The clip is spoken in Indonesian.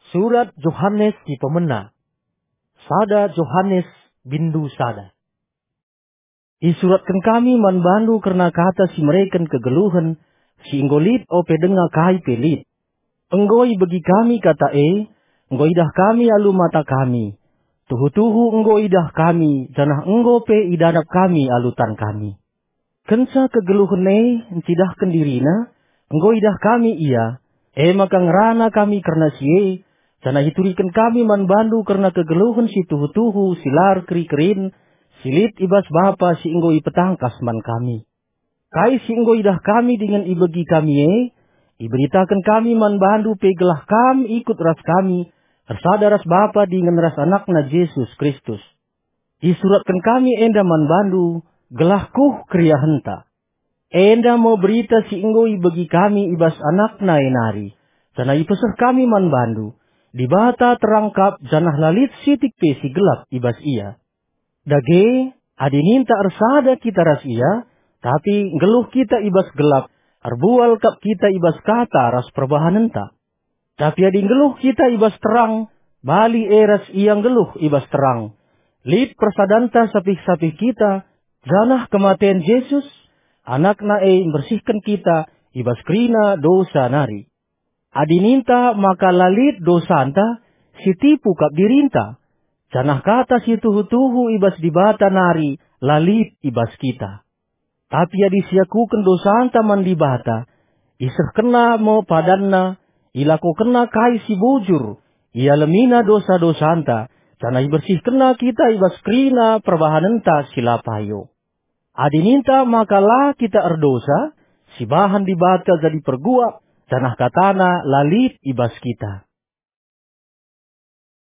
Surat Yohanes di pemena. Sada Yohanes bindu sada. Isuratkan kami man bandu karena kata si mereka kegeluhan, si inggolit ope denga kai pelit. Enggoi bagi kami kata enggoi dah kami alu mata kami. Tuhu-tuhu enggoi dah kami, janah enggo pe idanap kami alutan kami. Kensa kegeluhan encidah kendirina, enggoi dah kami iya, maka ngerana kami karena si janah hiturikan kami man bandu karena kegeluhan si tuhu-tuhu, silar keri-kerin, silit ibas bapa si enggoi petangkas man kami. Kai si enggoi dah kami dengan ibagi kami iberitakan kami man bandu pegelah kami ikut ras kami, ersada ras bapa dengan ras anakna Yesus Kristus. Disuratkan kami enda man bandu, gelahkuh kriya henta. Enda mau berita si enggoi bagi kami ibas anakna enari, janah ipesah kami man bandu, di bata terangkap janah lalit sitik pe si gelap ibas ia. Dage, adininta ersada kita ras ia, tapi geluh kita ibas gelap, arbual kap kita ibas kata ras perbahanenta. Tapi adi geluh kita ibas terang, bali eras iang geluh ibas terang. Lid persadanta sapih-sapih kita, janah kematian Yesus, anakna bersihkan kita, ibas krina dosa nari. Adininta maka lalit dosanta, si tipu kap dirinta. Janah kata si tuhu-tuhu ibas dibata nari, lalit ibas kita. Tapi adi siakukan dosanta man dibata, isah kena mo padanna, ilaku kena kai si bujur, ia lemina dosa-dosanta, janah bersih kena kita ibas krina perbahanenta silapayo. Adininta makalah kita erdosa, si bahan dibata jadi perguak, janah katana lalit ibas kita.